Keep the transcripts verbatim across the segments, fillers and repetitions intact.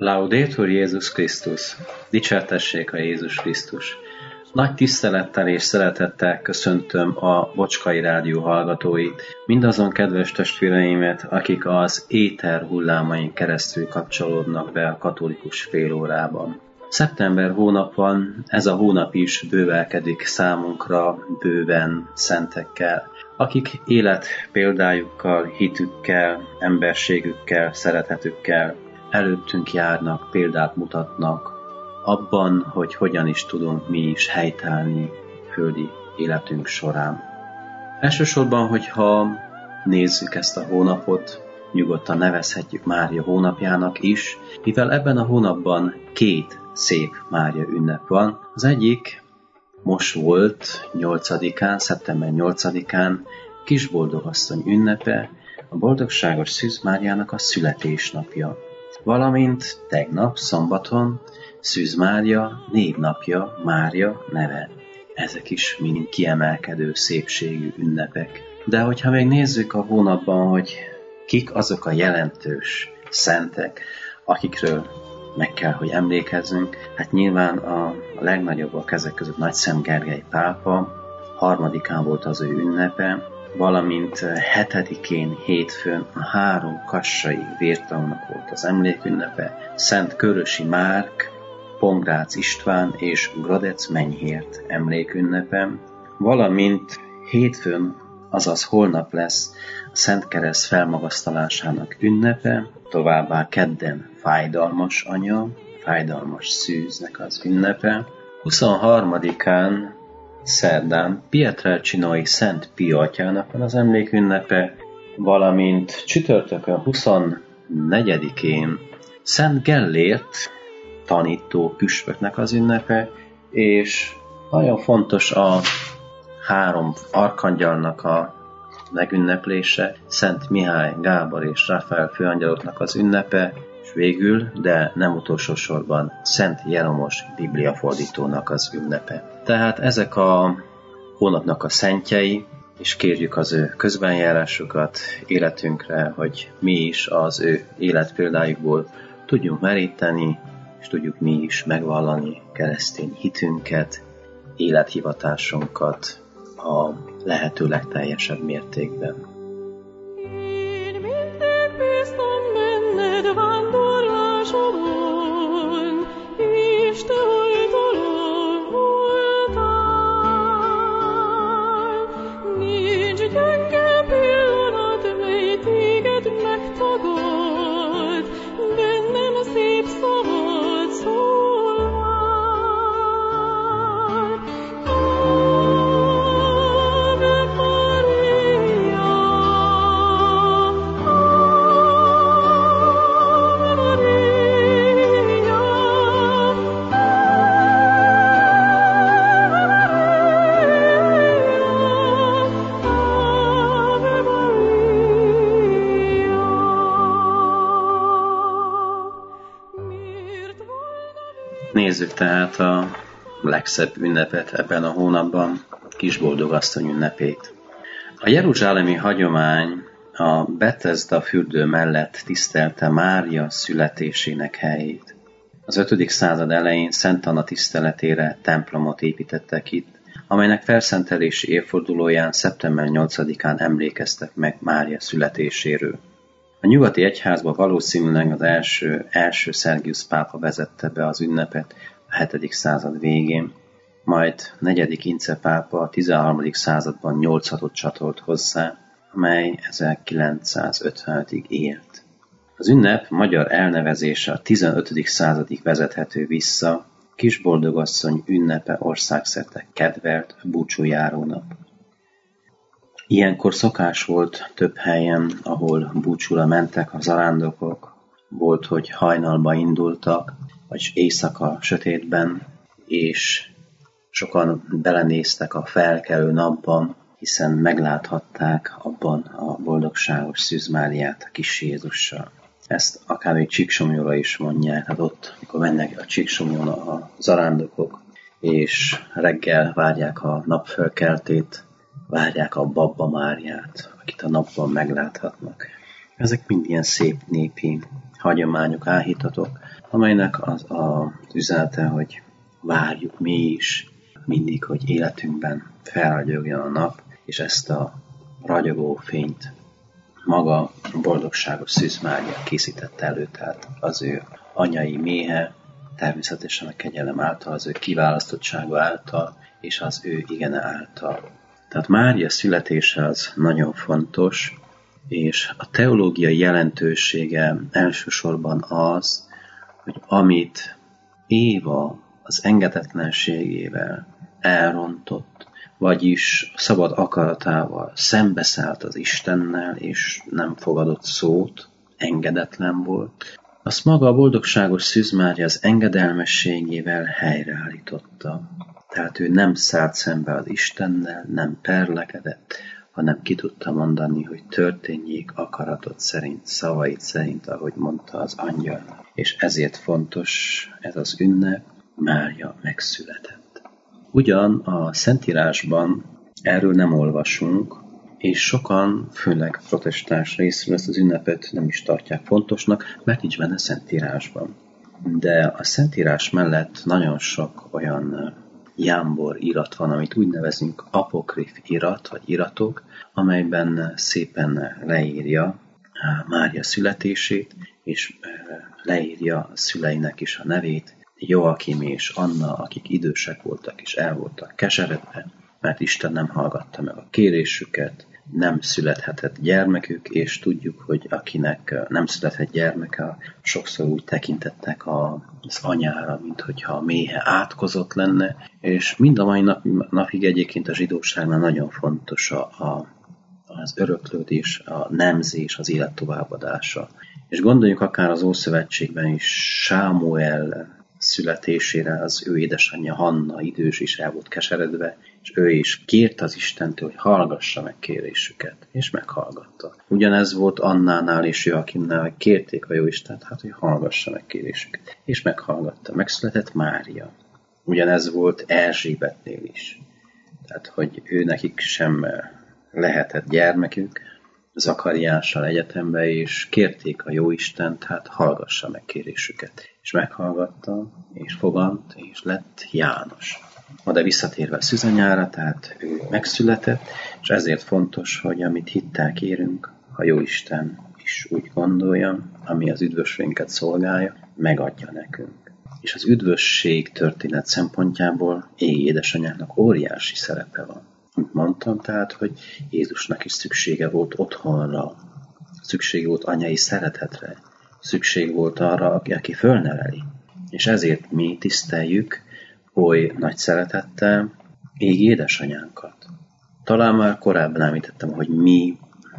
Laudetur Jézus Krisztus! Dicsértessék a Jézus Krisztus! Nagy tisztelettel és szeretettel köszöntöm a Bocskai Rádió hallgatóit, mindazon kedves testvéreimet, akik az éter hullámain keresztül kapcsolódnak be a katolikus félórában. Szeptember hónap van, ez a hónap is bővelkedik számunkra bőven szentekkel, akik élet példájukkal, hitükkel, emberségükkel, szeretetükkel előttünk járnak, példát mutatnak abban, hogy hogyan is tudunk mi is helytállni földi életünk során. Elsősorban, hogyha nézzük ezt a hónapot, nyugodtan nevezhetjük Mária hónapjának is, mivel ebben a hónapban két szép Mária ünnep van. Az egyik most volt nyolcadikán, szeptember nyolcadikán Kisboldogasszony ünnepe, a boldogságos Szűz Máriának a születésnapja. Valamint tegnap, szombaton Szűz Mária névnapja, Mária neve. Ezek is mind kiemelkedő szépségű ünnepek. De hogyha még nézzük a hónapban, hogy kik azok a jelentős szentek, akikről meg kell, hogy emlékezzünk, hát nyilván a legnagyobbak ezek között Nagyszent Gergely pápa, harmadikán volt az ő ünnepe, valamint hetedikén hétfőn a három kassai vértanúnak volt az emlékünnepe, Szent Körösi Márk, Pongrác István és Gradec Menyhért emlékünnepe, valamint hétfőn, azaz holnap lesz a Szent Kereszt felmagasztalásának ünnepe, továbbá kedden Fájdalmas Anya, Fájdalmas Szűznek az ünnepe, huszonharmadikán szerdán Pietrelcinoi Szent Pia atyának van az emlékünnepe, valamint csütörtökön huszonnegyedikén Szent Gellért tanító püspöknek az ünnepe, és nagyon fontos a három arkangyalnak a megünneplése, Szent Mihály, Gábor és Rafael főangyaloknak az ünnepe, és végül, de nem utolsó sorban, Szent Jeromos bibliafordítónak az ünnepe. Tehát ezek a hónapnak a szentjei, és kérjük az ő közbenjárásukat életünkre, hogy mi is az ő életpéldájukból tudjunk meríteni, és tudjuk mi is megvallani keresztény hitünket, élethivatásunkat a lehető legteljesebb mértékben. Én mindig bíztam benned vándorlásomon, és te oltalom voltál. Nincs gyenge pillanat, mely téged megtagad, bennem szép szabad szól már. Ave Maria, Ave Maria, Ave Maria. Nézzük tehát a legszebb ünnepet ebben a hónapban, Kisboldogasszony ünnepét. A jeruzsálemi hagyomány a Betesda fürdő mellett tisztelte Mária születésének helyét. Az ötödik század elején Szent Anna tiszteletére templomot építettek itt, amelynek felszentelési évfordulóján szeptember nyolcadikán emlékeztek meg Mária születéséről. A nyugati egyházba valószínűleg az első, első Szergiusz pápa vezette be az ünnepet a hetedik század végén, majd negyedik Ince pápa a tizenharmadik században nyolcadot csatolt hozzá, amely ezerkilencszázötvenötig élt. Az ünnep magyar elnevezése a tizenötödik századig vezethető vissza, Kisboldogasszony ünnepe országszerte kedvelt búcsújárónap. Ilyenkor szokás volt több helyen, ahol búcsúra mentek a zarándokok, volt, hogy hajnalba indultak, vagy éjszaka sötétben, és sokan belenéztek a felkelő napban, hiszen megláthatták abban a boldogságos Szűz Máriát a kis Jézussal. Ezt akár még Csíksomlyóra is mondják, hát ott, amikor mennek a Csíksomlón a zarándokok, és reggel várják a napfölkeltét, várják a Babba Máriát, akit a napban megláthatnak. Ezek mind ilyen szép népi hagyományok, áhítatok, amelynek az a üzenete, hogy várjuk mi is mindig, hogy életünkben felragyogjon a nap, és ezt a ragyogó fényt maga a boldogságos Szűz Mária készítette elő, tehát az ő anyai méhe, természetesen a kegyelem által, az ő kiválasztottsága által, és az ő igene által. Tehát Mária születése az nagyon fontos, és a teológiai jelentősége elsősorban az, hogy amit Éva az engedetlenségével elrontott, vagyis szabad akaratával szembeszállt az Istennel, és nem fogadott szót, engedetlen volt, azt maga a boldogságos Szűz Mária az engedelmességével helyreállította. Tehát ő nem szállt szembe az Istennel, nem perlekedett, hanem ki tudta mondani, hogy történjék akaratot szerint, szavait szerint, ahogy mondta az angyal. És ezért fontos ez az ünnep, Mária megszületett. Ugyan a Szentírásban erről nem olvasunk, és sokan, főleg protestáns részről ezt az ünnepet nem is tartják fontosnak, mert nincs benne Szentírásban. De a Szentírás mellett nagyon sok olyan jámbor irat van, amit úgy nevezünk apokrif irat, vagy iratok, amelyben szépen leírja Mária születését, és leírja a szüleinek is a nevét, Joakim és Anna, akik idősek voltak és el voltak keseredve, mert Isten nem hallgatta meg a kérésüket, nem születhetett gyermekük, és tudjuk, hogy akinek nem születhet gyermeke, sokszor úgy tekintettek az anyára, mint hogyha a méhe átkozott lenne, és mind a mai nap, napig egyébként a zsidóságnál nagyon fontos a, a, az öröklődés, a nemzés, az élet továbbadása. És gondoljunk akár az Ószövetségben is Sámuel születésére, az ő édesanyja Hanna idős is el volt keseredve, és ő is kért az Istentől, hogy hallgassa meg kérésüket, és meghallgatta. Ugyanez volt Annánál és Joakimnál, hogy kérték a Jóistent, hát, hogy hallgassa meg kérésüket, és meghallgatta. Megszületett Mária. Ugyanez volt Erzsébetnél is. Tehát, hogy ő nekik sem lehetett gyermekük, Zakariással egyetembe, és kérték a Jóistent, hát hallgassa meg kérésüket. És meghallgatta, és fogant, és lett János. Ma de visszatérve a szűzanyára, tehát ő megszületett, és ezért fontos, hogy amit hittel kérünk, a Jóisten is úgy gondolja, ami az üdvösségünket szolgálja, megadja nekünk. És az üdvösség történet szempontjából égi édesanyáknak óriási szerepe van. Mint mondtam, tehát, hogy Jézusnak is szüksége volt otthonra, szüksége volt anyai szeretetre, szükség volt arra, aki, aki fölneveli. És ezért mi tiszteljük oly nagy szeretettel égi édesanyánkat. Talán már korábban említettem, hogy mi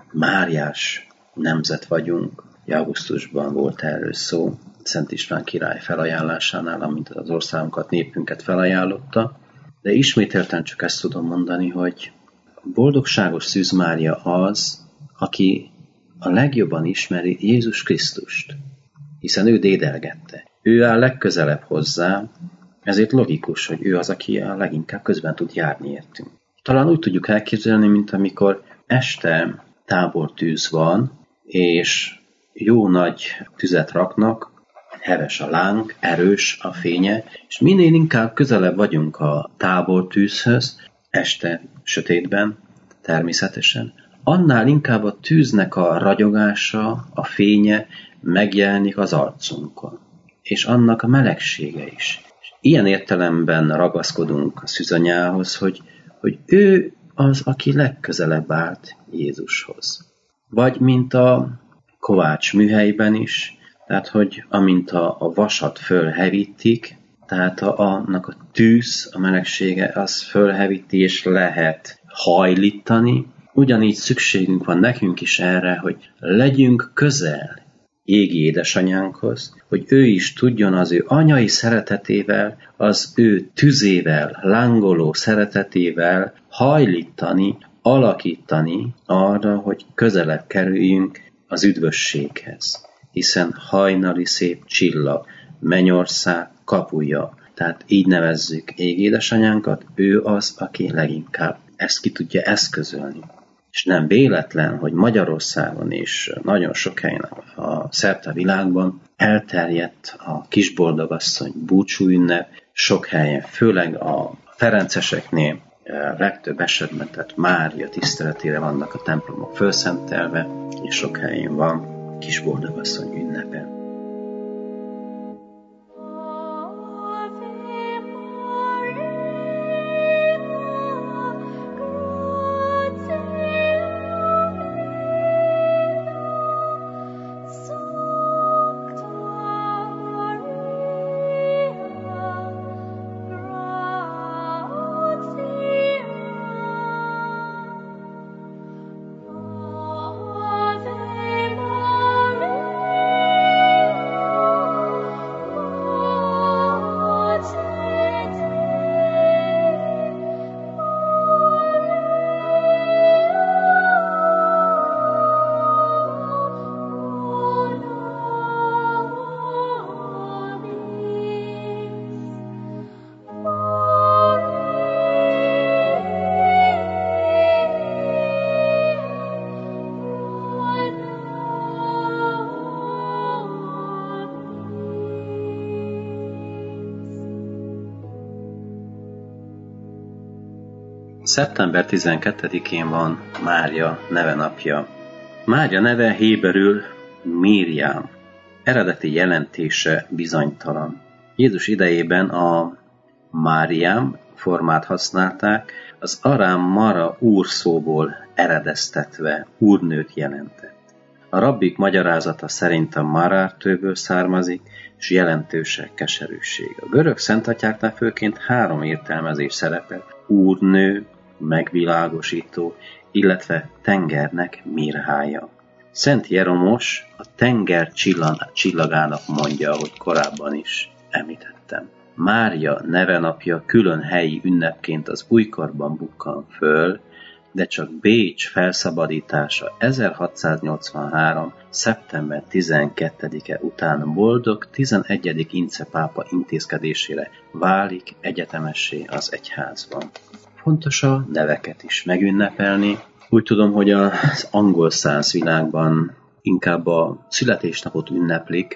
Máriás nemzet vagyunk. Augusztusban volt erről szó, Szent István király felajánlásánál, amint az országunkat, népünket felajánlotta. De ismételten csak ezt tudom mondani, hogy a boldogságos Szűz Mária az, aki a legjobban ismeri Jézus Krisztust, hiszen ő dédelgette. Ő áll legközelebb hozzá, ezért logikus, hogy ő az, aki a leginkább közben tud járni értünk. Talán úgy tudjuk elképzelni, mint amikor este tábortűz van, és jó nagy tüzet raknak, heves a láng, erős a fénye, és minél inkább közelebb vagyunk a tábortűzhöz, este sötétben, természetesen, annál inkább a tűznek a ragyogása, a fénye megjelenik az arcunkon, és annak a melegsége is. És ilyen értelemben ragaszkodunk a szűzanyához, hogy, hogy ő az, aki legközelebb állt Jézushoz. Vagy mint a kovács műhelyben is, tehát, hogy amint a, a vasat fölhevítik, tehát a, annak a tűz, a melegsége, az fölhevíti és lehet hajlítani. Ugyanígy szükségünk van nekünk is erre, hogy legyünk közel égi édesanyánkhoz, hogy ő is tudjon az ő anyai szeretetével, az ő tüzével, lángoló szeretetével hajlítani, alakítani arra, hogy közelebb kerüljünk az üdvösséghez. Hiszen hajnali szép csillag, mennyország kapuja. Tehát így nevezzük égi édesanyánkat, ő az, aki leginkább ezt ki tudja eszközölni. És nem véletlen, hogy Magyarországon és nagyon sok helyen a szerte a világban elterjedt a kisboldogasszony búcsú ünnep, sok helyen, főleg a ferenceseknél legtöbb esetben, tehát Mária tiszteletére vannak a templomok fölszentelve, és sok helyén van kisboldogasszony ünnepe. szeptember tizenkettedikén van Mária nevenapja. Mária neve héberül Miriam. Eredeti jelentése bizonytalan. Jézus idejében a Máriám formát használták, az arám mara úr szóból eredeztetve úrnőt jelentett. A rabbik magyarázata szerint a marártőből származik, és jelentőse keserűség. A görög szentatyáknál főként három értelmezés szerepel: úrnő, megvilágosító, illetve tengernek mirhája. Szent Jeromos a tenger csillagának mondja, ahogy korábban is említettem. Mária nevenapja külön helyi ünnepként az újkorban bukkan föl, de csak Bécs felszabadítása ezerhatszáznyolcvanhárom. szeptember tizenkettedike után boldog tizenegyedik Ince pápa intézkedésére válik egyetemessé az egyházban. Fontos a neveket is megünnepelni. Úgy tudom, hogy az angol száz világban inkább a születésnapot ünneplik,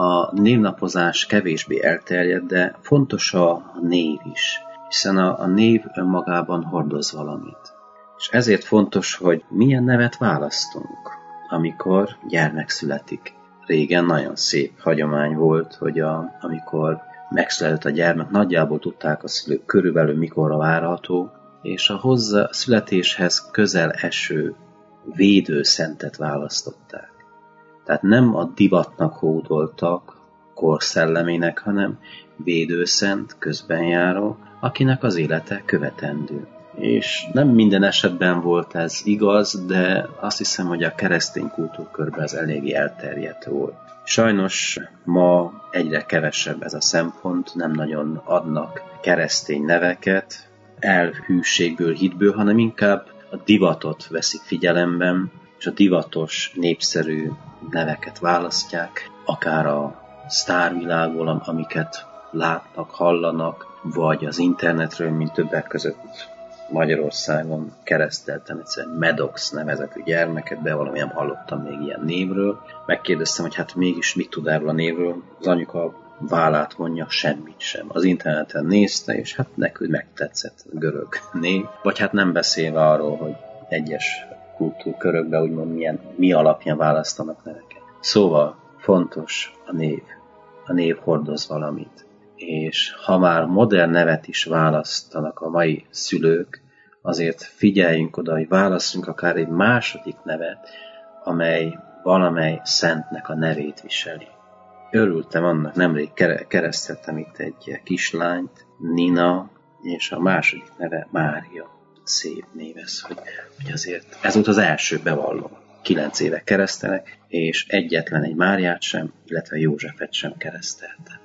a névnapozás kevésbé elterjedt, de fontos a név is, hiszen a, a név önmagában hordoz valamit. És ezért fontos, hogy milyen nevet választunk, amikor gyermek születik. Régen nagyon szép hagyomány volt, hogy a, amikor megszületett a gyermek, nagyjából tudták a szülők körülbelül mikorra várható, és a hozzá születéshez közel eső védőszentet választották. Tehát nem a divatnak hódoltak, korszellemének, hanem védőszent, közbenjáró, akinek az élete követendő. És nem minden esetben volt ez igaz, de azt hiszem, hogy a keresztény kultúrkörben ez eléggé elterjedt volt. Sajnos ma egyre kevesebb ez a szempont, nem nagyon adnak keresztény neveket, elhűségből, hitből, hanem inkább a divatot veszik figyelemben, és a divatos, népszerű neveket választják, akár a sztárvilágból, amiket látnak, hallanak, vagy az internetről, mint többek között Magyarországon kereszteltem egyszer Maddox nevezetű gyermeket, de valamilyen hallottam még ilyen névről. Megkérdeztem, hogy hát mégis mit tud erről a névről. Az anyuka vállát mondja, semmit sem. Az interneten nézte, és hát nekünk megtetszett a görög név. Vagy hát nem beszélve arról, hogy egyes kultúrkörökben úgymond milyen, mi alapján választanak neveket. Szóval fontos a név. A név hordoz valamit. És ha már modern nevet is választanak a mai szülők, azért figyeljünk oda, hogy válasszunk akár egy második nevet, amely valamely szentnek a nevét viseli. Örültem annak, nemrég kereszteltem itt egy kislányt, Nina, és a második neve Mária. Szép név ez, hogy, hogy azért ez volt az első bevallom. Kilenc éve keresztelek, és egyetlen egy Máriát sem, illetve Józsefet sem kereszteltem.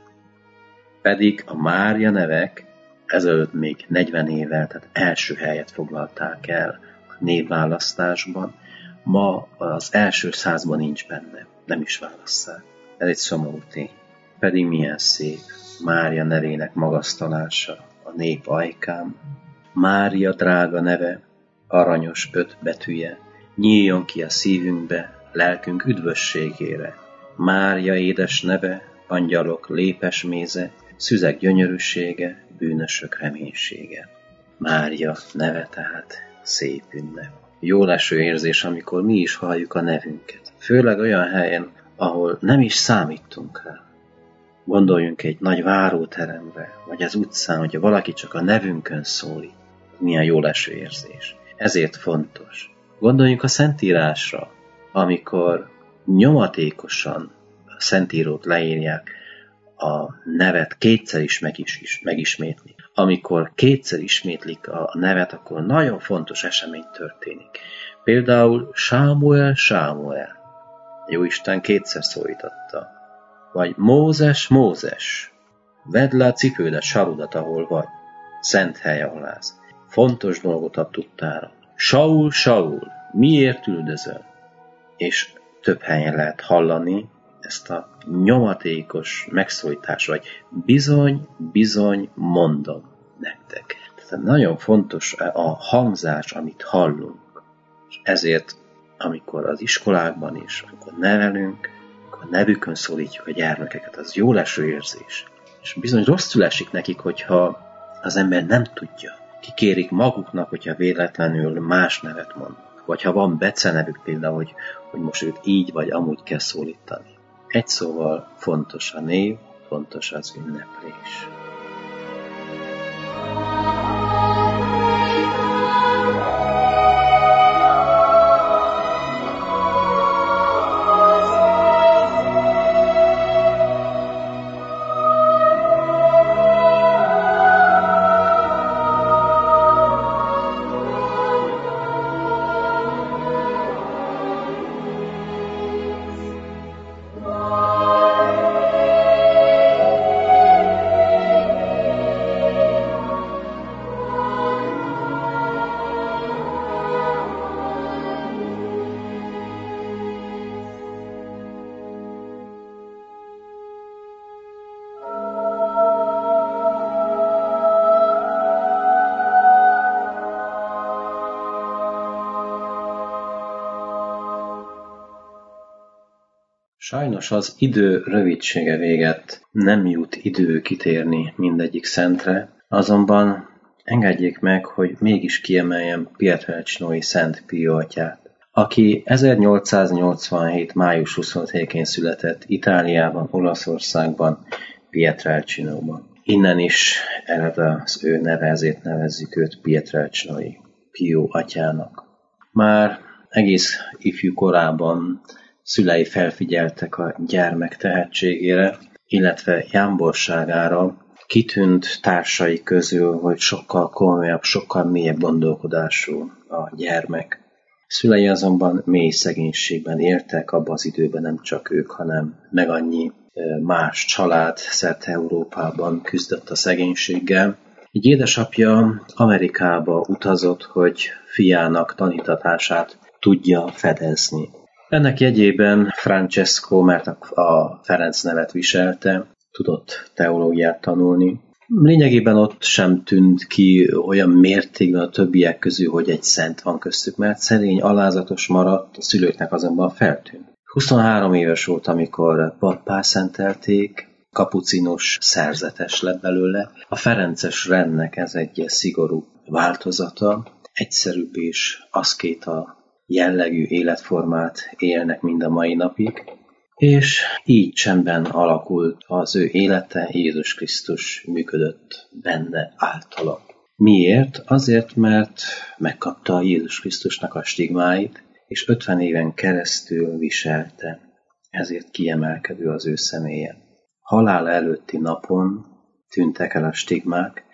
Pedig a Mária nevek ezelőtt még negyven évvel, tehát első helyet foglalták el a névválasztásban. Ma az első százban nincs benne, nem is válasszák. Ez egy szomorú tény. Pedig milyen szép Mária nevének magasztalása, a nép ajkán. Mária drága neve, aranyos öt betűje, nyíljon ki a szívünkbe, lelkünk üdvösségére. Mária édes neve, angyalok lépes méze, szüzek gyönyörűsége, bűnösök reménysége. Mária neve tehát szép ünnep. Jó leső érzés, amikor mi is halljuk a nevünket. Főleg olyan helyen, ahol nem is számítunk rá. Gondoljunk egy nagy váróterembe, vagy az utcán, hogyha valaki csak a nevünkön szólít. Milyen jó leső érzés. Ezért fontos. Gondoljunk a Szentírásra, amikor nyomatékosan a Szentírót leírják, a nevet kétszer is, meg is, is megismétli. Amikor kétszer ismétlik a nevet, akkor nagyon fontos esemény történik. Például Sámuel, Sámuel. Jóisten kétszer szólította. Vagy Mózes, Mózes. Vedd le a cipődet, sarudat, ahol vagy. Szent hely, ahol állsz. Fontos dolgot ad tudtára. Saul, Saul, miért üldözöl? És több helyen lehet hallani ezt a nyomatékos megszólítás, vagy bizony, bizony mondom nektek. Tehát nagyon fontos a hangzás, amit hallunk. És ezért, amikor az iskolákban is, amikor nevelünk, akkor nevükön szólítjuk a gyermekeket, az jó leső érzés. És bizony rosszul esik nekik, hogyha az ember nem tudja. Kikérik maguknak, hogyha véletlenül más nevet mondanak. Vagy ha van becenevük például, hogy, hogy most őt így vagy amúgy kell szólítani. Egy szóval fontos a név, fontos az ünneplés. Sajnos az idő rövidsége véget nem jut idő kitérni mindegyik szentre, azonban engedjék meg, hogy mégis kiemeljem Pietrelcinói Szent Pio atyát, aki ezernyolcszáznyolcvanhét. május huszonötödikén született Itáliában, Olaszországban, Pietrelcinóban. Innen is ered az ő neve, ezért nevezzük őt Pietrelcinói Pio atyának. Már egész ifjú korában szülei felfigyeltek a gyermek tehetségére, illetve jámborságára, kitűnt társai közül, hogy sokkal komolyabb, sokkal mélyebb gondolkodású a gyermek. Szülei azonban mély szegénységben éltek, abban az időben nem csak ők, hanem meg annyi más család szerte Európában küzdött a szegénységgel. Így édesapja Amerikába utazott, hogy fiának tanítatását tudja fedezni. Ennek jegyében Francesco, mert a Ferenc nevet viselte, tudott teológiát tanulni. Lényegében ott sem tűnt ki olyan mértékben a többiek közül, hogy egy szent van köztük, mert szerény, alázatos maradt, a szülőknek azonban feltűnt. huszonhárom éves volt, amikor pappá szentelték, kapucinus szerzetes lett belőle. A ferences rendnek ez egy szigorú változata, egyszerűbb és aszkéta jellegű életformát élnek mind a mai napig, és így csendben alakult az ő élete, Jézus Krisztus működött benne általa. Miért? Azért, mert megkapta Jézus Krisztusnak a stigmáit, és ötven éven keresztül viselte, ezért kiemelkedő az ő személye. Halála előtti napon tűntek el a stigmák,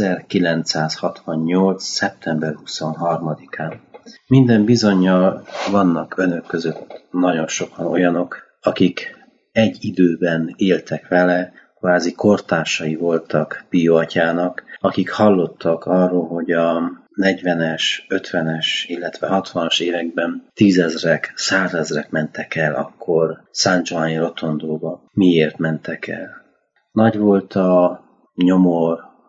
ezerkilencszázhatvannyolc. szeptember huszonharmadikán. Minden bizonnyal vannak önök között nagyon sokan olyanok, akik egy időben éltek vele, kvázi kortársai voltak Pio atyának, akik hallottak arról, hogy a negyvenes, ötvenes, illetve hatvanas években tízezrek, százezrek mentek el akkor San Giovanni Rotondóba. Miért mentek el? Nagy volt a nyomor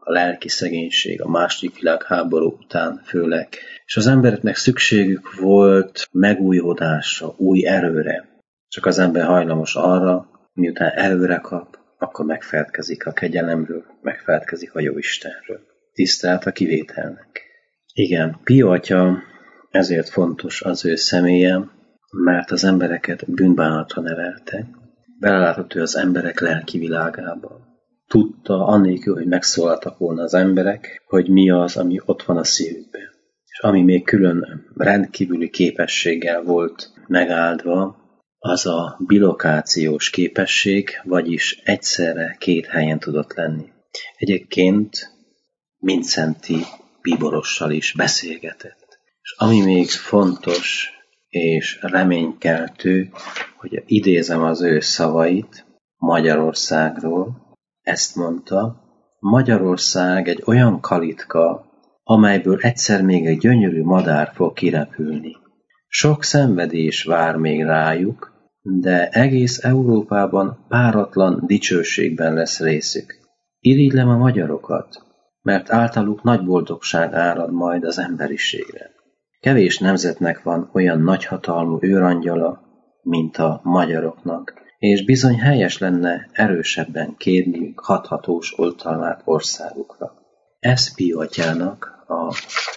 a lelki szegénység a második világháború után főleg, és az embereknek szükségük volt megújulásra, új erőre. Csak az ember hajlamos arra, miután erőre kap, akkor megfeledkezik a kegyelemről, megfeledkezik a Jóistenről. Tisztelt a kivételnek. Igen, Pio atya ezért fontos az ő személye, mert az embereket bűnbánatra nevelte. Belelátott ő az emberek lelki világába. Tudta, annélkül, hogy megszólaltak volna az emberek, hogy mi az, ami ott van a szívükben. És ami még külön rendkívüli képességgel volt megáldva, az a bilokációs képesség, vagyis egyszerre két helyen tudott lenni. Egyébként Mindszenty bíborossal is beszélgetett. És ami még fontos és reménykeltő, hogy idézem az ő szavait Magyarországról, ezt mondta: Magyarország egy olyan kalitka, amelyből egyszer még egy gyönyörű madár fog kirepülni. Sok szenvedés vár még rájuk, de egész Európában páratlan dicsőségben lesz részük. Irigylem a magyarokat, mert általuk nagy boldogság árad majd az emberiségre. Kevés nemzetnek van olyan nagyhatalmú őrangyala, mint a magyaroknak, és bizony helyes lenne erősebben kérniük hathatós oltalmát országukra. Ez Pio atyának a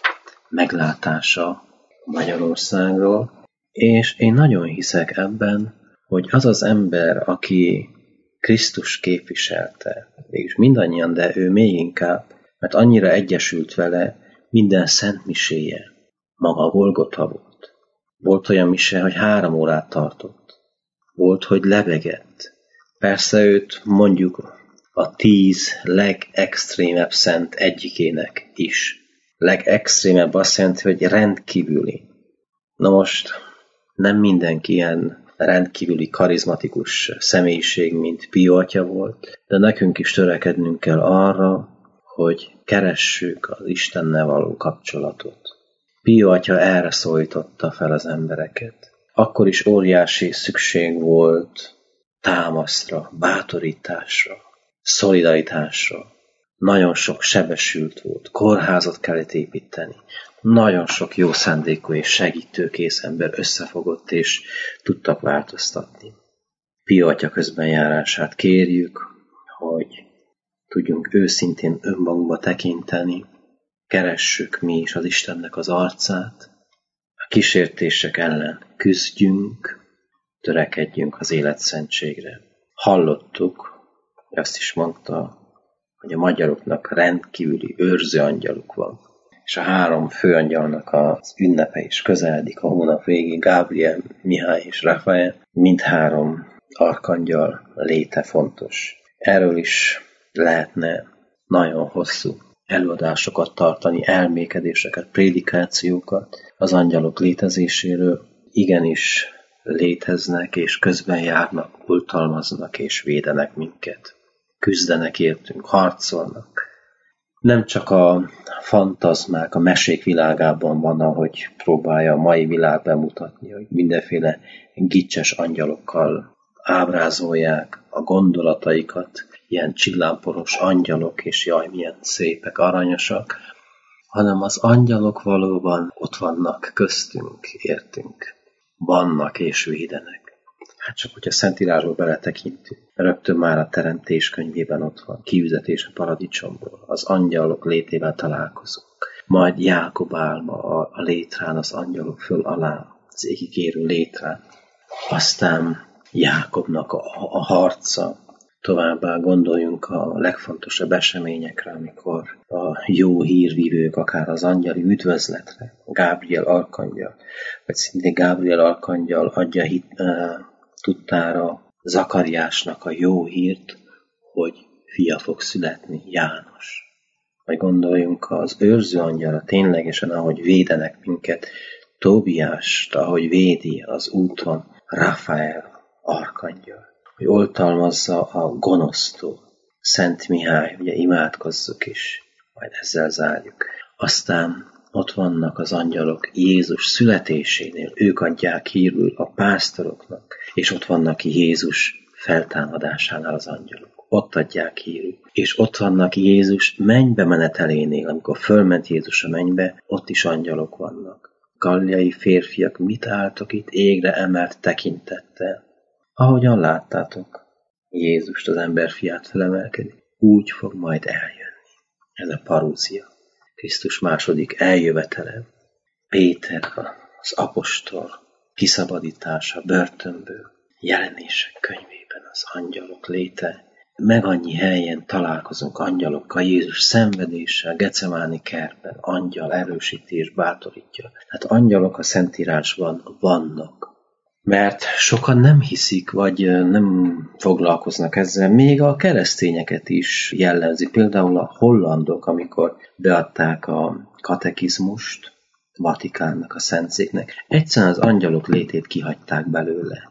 meglátása Magyarországról, és én nagyon hiszek ebben, hogy az az ember, aki Krisztus képviselte, mégis mindannyian, de ő még inkább, mert annyira egyesült vele, minden szent miséje maga Golgota volt. Volt olyan mise, hogy három órát tartott. Volt, hogy lebegett. Persze őt mondjuk a tíz legextrémebb szent egyikének is. Legextrémebb azt jelenti, hogy rendkívüli. Na most nem mindenki ilyen rendkívüli karizmatikus személyiség, mint Pio atya volt, de nekünk is törekednünk kell arra, hogy keressük az Istennel való kapcsolatot. Pio atya erre szólította fel az embereket. Akkor is óriási szükség volt támaszra, bátorításra, szolidaritásra. Nagyon sok sebesült volt, kórházat kellett építeni. Nagyon sok jó szándékú és segítőkész ember összefogott és tudtak változtatni. Pio atya közbenjárását kérjük, hogy tudjunk őszintén önmagunkba tekinteni, keressük mi is az Istennek az arcát, a kísértések ellen küzdjünk, törekedjünk az életszentségre. Hallottuk, hogy azt is mondta, hogy a magyaroknak rendkívüli őrző angyaluk van, és a három főangyalnak az ünnepe is közeledik a hónap végén, Gabriel, Mihály és Rafael, mindhárom arkangyal léte fontos. Erről is lehetne nagyon hosszú előadásokat tartani, elmékedéseket, prédikációkat az angyalok létezéséről. Igenis léteznek és közben járnak, oltalmaznak és védenek minket. Küzdenek értünk, harcolnak. Nem csak a fantazmák, a mesék világában van, ahogy próbálja a mai világ bemutatni, hogy mindenféle gicses angyalokkal ábrázolják a gondolataikat, ilyen csillámporos angyalok, és jaj, milyen szépek, aranyosak, hanem az angyalok valóban ott vannak köztünk, értünk, vannak és védenek. Hát csak, hogyha Szentírásba beletekintünk, rögtön már a Teremtés könyvében ott van, kiüzetés a paradicsomból, az angyalok létével találkozunk. Majd Jákob álma a, a létrán, az angyalok föl alá, az égig érő létrán. Aztán Jákobnak a, a harca, továbbá gondoljunk a legfontosabb eseményekre, amikor a jó hírvívők, akár az angyali üdvözletre, Gabriel arkangyal, vagy szintén Gabriel arkangyal adja hit, uh, tudtára Zakariásnak a jó hírt, hogy fia fog születni, János. Vagy gondoljunk az őrző angyalra, ténylegesen, ahogy védenek minket, Tóbiást, ahogy védi az úton Rafael arkangyal, hogy oltalmazza a gonosztól, Szent Mihály, ugye imádkozzuk is, majd ezzel zárjuk. Aztán ott vannak az angyalok Jézus születésénél, ők adják hírül a pásztoroknak, és ott vannak Jézus feltámadásánál az angyalok. ott adják hírük. És ott vannak Jézus mennybe menetelénél, amikor fölment Jézus a mennybe, ott is angyalok vannak. Galileai férfiak, mit álltok itt égre emelt tekintettel? Ahogyan láttátok, Jézust, az emberfiát felemelkedik, úgy fog majd eljönni. Ez a parúzia. Krisztus második eljövetele. Péter, az apostol kiszabadítása börtönből, Jelenések könyvében az angyalok léte. Meg annyi helyen találkozunk angyalokkal, Jézus szenvedése, a Gecemáni kertben, angyal erősítés, bátorítja. Tehát angyalok a Szentírásban vannak. Mert sokan nem hiszik, vagy nem foglalkoznak ezzel, még a keresztényeket is jellemzi. Például a hollandok, amikor beadták a katekizmust Vatikánnak, a Szentszéknek, egyszerűen az angyalok létét kihagyták belőle.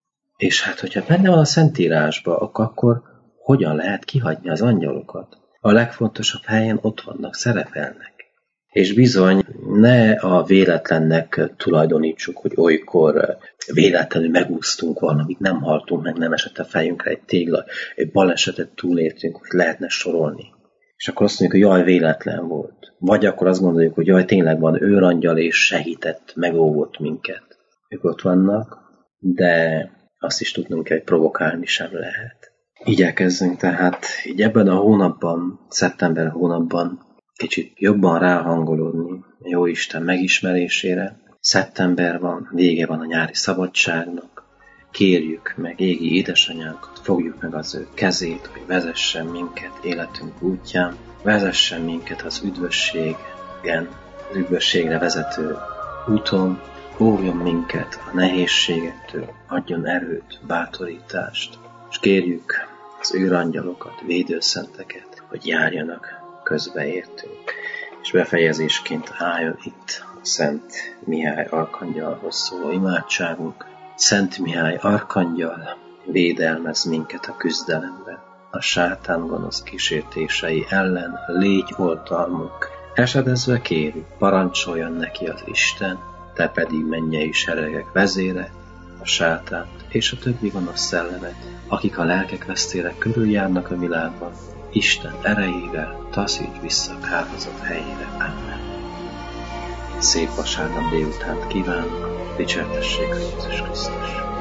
És hát, hogyha benne van a Szentírásban, akkor hogyan lehet kihagyni az angyalokat? A legfontosabb helyen ott vannak, szerepelnek. És bizony, ne a véletlennek tulajdonítsuk, hogy olykor véletlenül megúsztunk valamit, nem haltunk meg, nem esett a fejünkre egy tégla, egy balesetet túléltünk, hogy lehetne sorolni. És akkor azt mondjuk, hogy jaj, véletlen volt. Vagy akkor azt gondoljuk, hogy jaj, tényleg van őrangyal, és segített, megóvott minket. Ők ott vannak, de azt is tudnunk kell, hogy provokálni sem lehet. Igyekezzünk tehát így ebben a hónapban, szeptember hónapban kicsit jobban ráhangolódni a Jóisten megismerésére. Szeptember van, vége van a nyári szabadságnak. Kérjük meg égi édesanyánkat, fogjuk meg az ő kezét, hogy vezessen minket életünk útján, vezessen minket az üdvösségen, az üdvösségre vezető úton, óvjon minket a nehézségektől, adjon erőt, bátorítást, és kérjük az őrangyalokat, védőszenteket, hogy járjanak közbeértünk. És befejezésként álljon itt a Szent Mihály arkangyalhoz szóló imádságunk. Szent Mihály arkangyal, védelmez minket a küzdelemben, a sátán gonosz kísértései ellen légy oltalmunk. Esedezve kérjük, parancsoljon neki az Isten, te pedig mennyei seregek vezére, a sátánt és a többi gonosz szellemet, akik a lelkek vesztére körüljárnak a világban, Isten erejével taszíts vissza kárhozott helyére. Amen. Szép vasárnap délutánt kívánok, dicsértessék a Jézus Krisztus!